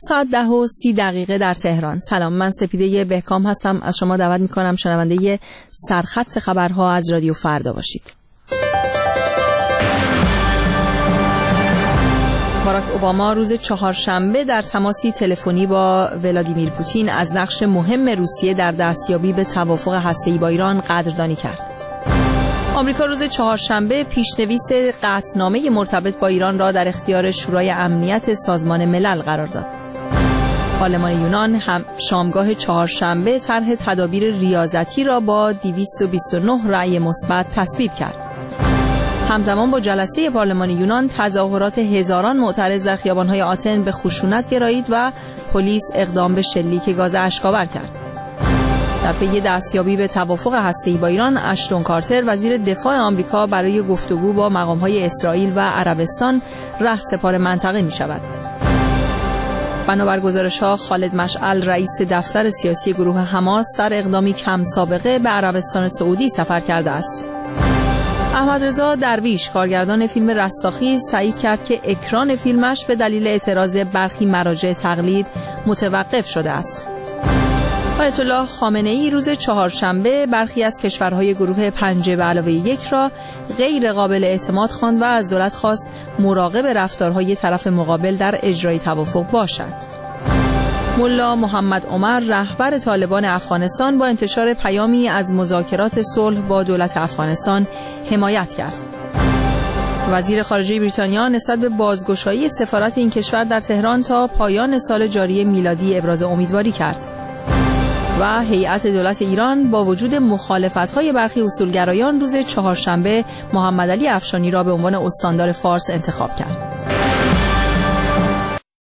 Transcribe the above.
ساعت 10:30 در تهران. سلام، من سپیده بهکام هستم. از شما دعوت میکنم شنونده سرخط خبرها از رادیو فردا باشید. باراک اوباما روز چهارشنبه در تماسی تلفنی با ولادیمیر پوتین از نقش مهم روسیه در دستیابی به توافق هسته‌ای با ایران قدردانی کرد. آمریکا روز چهارشنبه پیشنویس قطعنامه مرتبط با ایران را در اختیار شورای امنیت سازمان ملل قرار داد. پارلمان یونان هم شامگاه چهارشنبه طرح تدابیر ریاضتی را با 229 رأی مثبت تصویب کرد. همزمان با جلسه پارلمان یونان تظاهرات هزاران معترض در خیابان‌های آتن به خشونت گرایید و پلیس اقدام به شلیک گاز اشک‌آور کرد. در پی دستیابی به توافق هسته‌ای با ایران، اشتون کارتر وزیر دفاع آمریکا برای گفتگو با مقام‌های اسرائیل و عربستان رهسپار منطقه می‌شود. بنابر گزارش‌ها خالد مشعل رئیس دفتر سیاسی گروه حماس در اقدامی کم سابقه به عربستان سعودی سفر کرده است. احمد رضا درویش کارگردان فیلم رستاخیز تایید کرد که اکران فیلمش به دلیل اعتراض برخی مراجع تقلید متوقف شده است. آیت الله خامنه‌ای روز چهارشنبه برخی از کشورهای گروه 5+1 را غیر قابل اعتماد خواند و از دولت خواست مراقب رفتارهای طرف مقابل در اجرای توافق باشد. ملا محمد عمر رهبر طالبان افغانستان با انتشار پیامی از مذاکرات صلح با دولت افغانستان حمایت کرد. وزیر خارجه بریتانیا نسبت به بازگشایی سفارت این کشور در تهران تا پایان سال جاری میلادی ابراز امیدواری کرد. و هیئت دولت ایران با وجود مخالفت‌های برخی اصولگرایان روز چهارشنبه محمد علی افشانی را به عنوان استاندار فارس انتخاب کرد.